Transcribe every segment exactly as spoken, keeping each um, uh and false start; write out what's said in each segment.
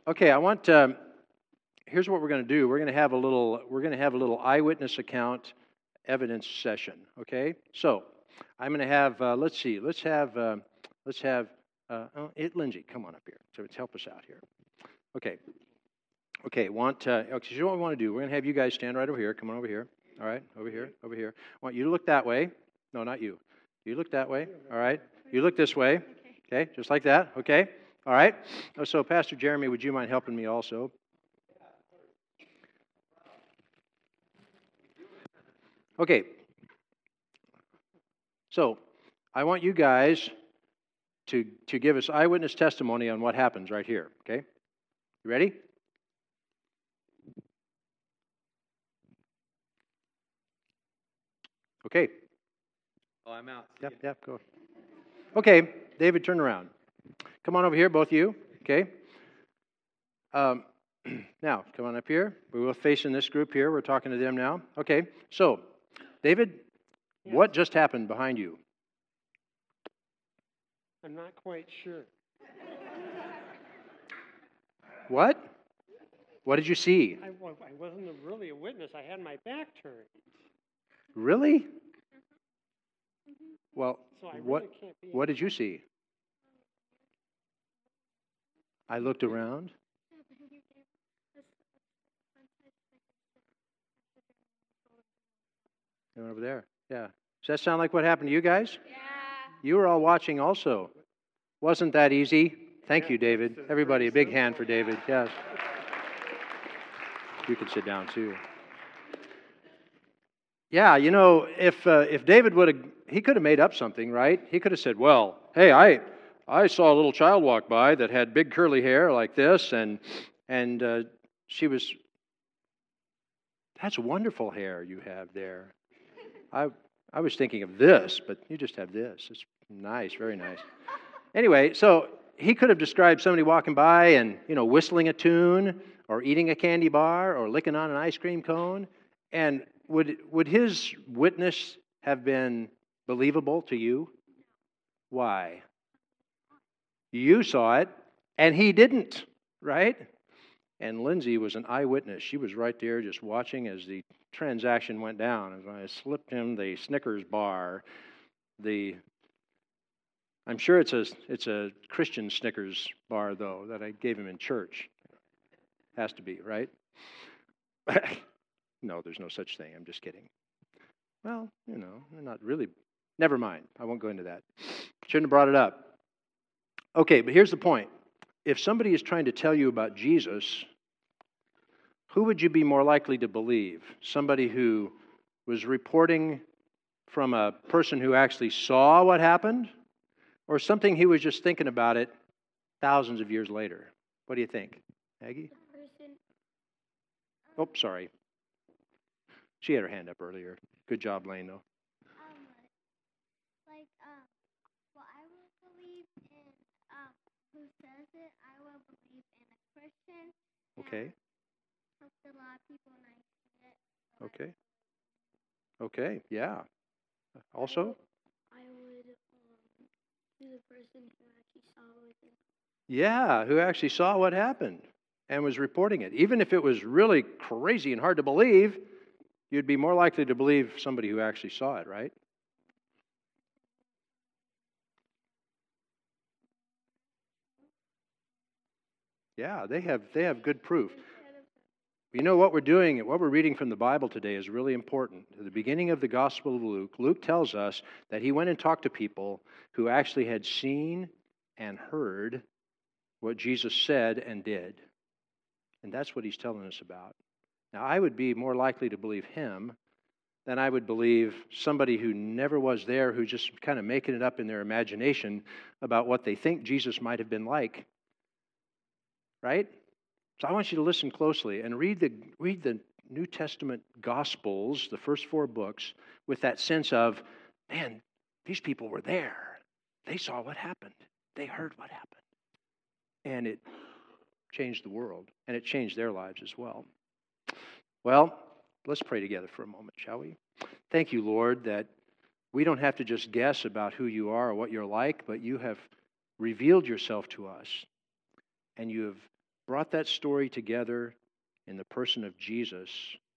Okay, I want. Um, here's what we're going to do. We're going to have a little. We're going to have a little eyewitness account evidence session. Okay, so I'm going to have. Uh, let's see. Let's have. Uh, let's have. Uh, oh, it, Lindsay, come on up here. So let's help us out here. Okay. Okay. Want. Uh, okay. So you know what we want to do? We're going to have you guys stand right over here. Come on over here. All right. Over here. Over here. I want you to look that way. No, not you. You look that way. All right. You look this way. Okay. Just like that. Okay. All right. So, Pastor Jeremy, would you mind helping me also? Okay. So, I want you guys to, to give us eyewitness testimony on what happens right here. Okay? You ready? Okay. Oh, I'm out. Yep, yep, go. Okay, David, turn around. Come on over here, both of you. Okay. Um, now, come on up here. We're both facing this group here. We're talking to them now. Okay. So, David, yes. What just happened behind you? I'm not quite sure. What? What did you see? I, I wasn't a, really a witness. I had my back turned. Really? Well, so I really what, can't be what did you see? I looked around. And over there. Yeah. Does that sound like what happened to you guys? Yeah. You were all watching also. Wasn't that easy? Thank you, David. Everybody, a big hand for David. Yes. You can sit down too. Yeah, you know, if uh, if David would have, he could have made up something, right? He could have said, "Well, hey, I I saw a little child walk by that had big curly hair like this, and and uh, she was. That's wonderful hair you have there. I I was thinking of this, but you just have this. It's nice, very nice. Anyway, so he could have described somebody walking by and, you know, whistling a tune or eating a candy bar or licking on an ice cream cone. And would would his witness have been believable to you? Why? You saw it, and he didn't, right? And Lindsay was an eyewitness. She was right there just watching as the transaction went down. As I slipped him the Snickers bar, the I'm sure it's a it's a Christian Snickers bar, though, that I gave him in church. Has to be, right? No, there's no such thing. I'm just kidding. Well, you know, not really. Never mind. I won't go into that. Shouldn't have brought it up. Okay, but here's the point. If somebody is trying to tell you about Jesus, who would you be more likely to believe? Somebody who was reporting from a person who actually saw what happened? Or something he was just thinking about it thousands of years later? What do you think? Aggie? Oh, sorry. She had her hand up earlier. Good job, Lane, though. Um, like, um, well, I will believe in um, who says it. I will believe in a Christian. Okay. Helps a lot of people and I see it. Okay. Okay, yeah. Also? I would um, do the person who actually saw it. Yeah, who actually saw what happened and was reporting it. Even if it was really crazy and hard to believe, you'd be more likely to believe somebody who actually saw it, right? Yeah, they have they have good proof. You know what we're doing, what we're reading from the Bible today is really important. At the beginning of the Gospel of Luke, Luke tells us that he went and talked to people who actually had seen and heard what Jesus said and did. And that's what he's telling us about. Now, I would be more likely to believe him than I would believe somebody who never was there, who's just kind of making it up in their imagination about what they think Jesus might have been like. Right? So I want you to listen closely and read the read the New Testament Gospels, the first four books, with that sense of, man, these people were there. They saw what happened. They heard what happened. And it changed the world, and it changed their lives as well. Well, let's pray together for a moment, shall we? Thank you, Lord, that we don't have to just guess about who you are or what you're like, but you have revealed yourself to us, and you have brought that story together in the person of Jesus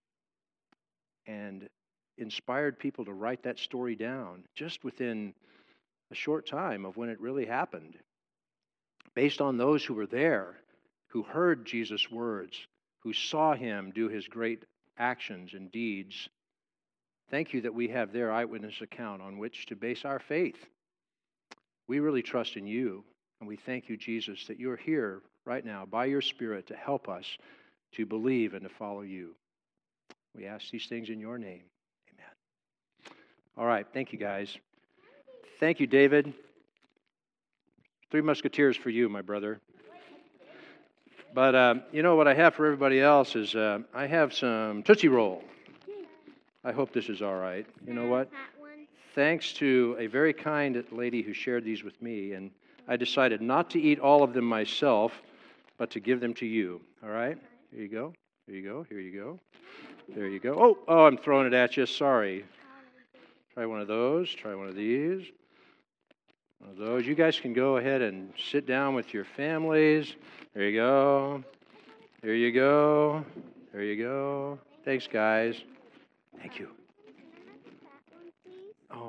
and inspired people to write that story down just within a short time of when it really happened, based on those who were there, who heard Jesus' words, who saw him do his great actions and deeds. Thank you that we have their eyewitness account on which to base our faith. We really trust in you, and we thank you, Jesus, that you're here right now by your Spirit to help us to believe and to follow you. We ask these things in your name. Amen. All right, thank you, guys. Thank you, David. Three Musketeers for you, my brother. But um, you know what I have for everybody else is uh, I have some Tootsie Roll. I hope this is all right. You know what? Thanks to a very kind lady who shared these with me, and I decided not to eat all of them myself, but to give them to you. All right? Here you go. Here you go. Here you go. There you go. Oh, oh, I'm throwing it at you. Sorry. Try one of those. Try one of these. One of those. You guys can go ahead and sit down with your families. There you go. There you go. There you go. Thanks, guys. Thank you.